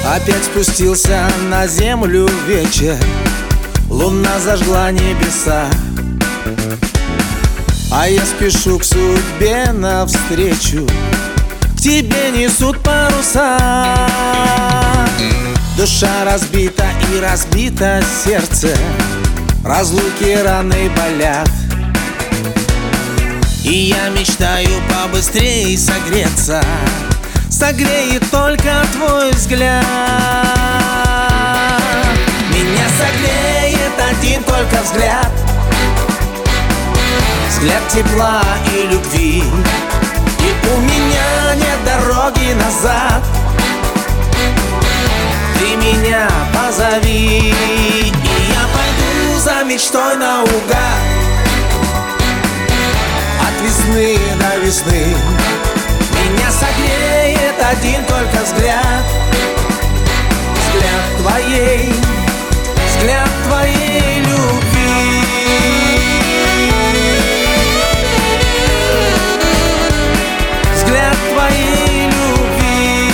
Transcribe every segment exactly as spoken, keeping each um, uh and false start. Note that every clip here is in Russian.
Опять спустился на землю вечер, луна зажгла небеса, а я спешу к судьбе навстречу, к тебе несут паруса. Душа разбита и разбито сердце, разлуки раны болят, и я мечтаю побыстрее согреться. Согреет только твой взгляд. Меня согреет один только взгляд, взгляд тепла и любви. И у меня нет дороги назад. Ты меня позови, и я пойду за мечтой наугад, от весны до весны. Меня согреет один только взгляд, взгляд твоей, взгляд твоей любви. Взгляд твоей любви.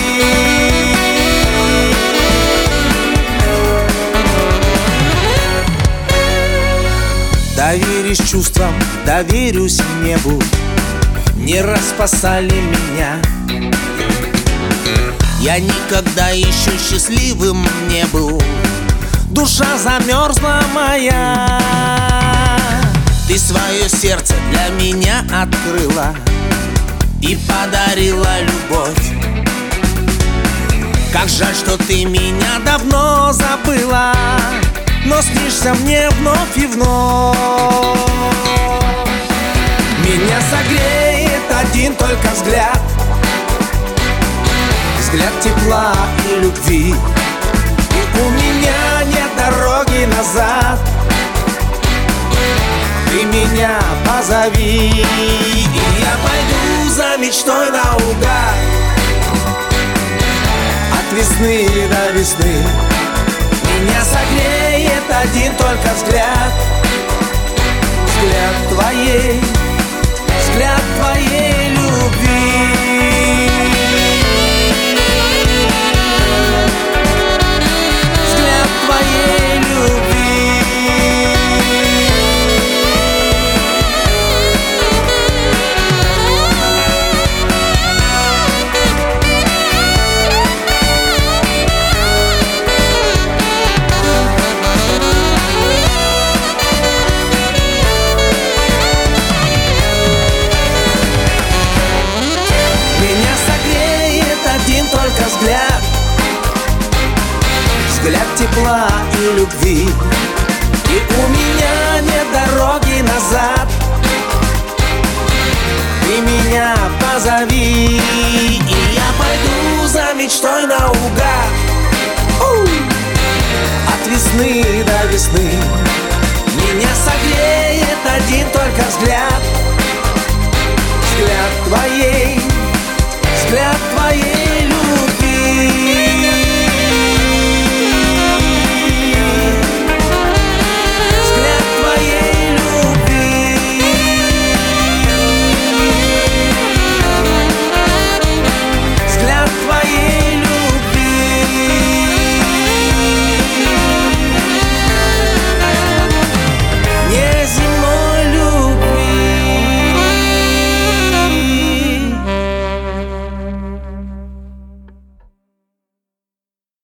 Доверюсь чувствам, доверюсь небу, не раз спасали меня. Я никогда еще счастливым не был, душа замерзла моя. Ты свое сердце для меня открыла и подарила любовь. Как жаль, что ты меня давно забыла, но снишься мне вновь и вновь. Меня согреет один только взгляд, взгляд тепла и любви. И у меня нет дороги назад. Ты меня позови, и я пойду за мечтой наугад, от весны до весны. Меня согреет один только взгляд, взгляд твоей, взгляд твоей любви. Взгляд твоей любви. Взгляд, взгляд тепла и любви. И у меня нет дороги назад. Ты меня позови, и я пойду за мечтой наугад, от весны до весны. Меня согреет один только взгляд, взгляд твоей, взгляд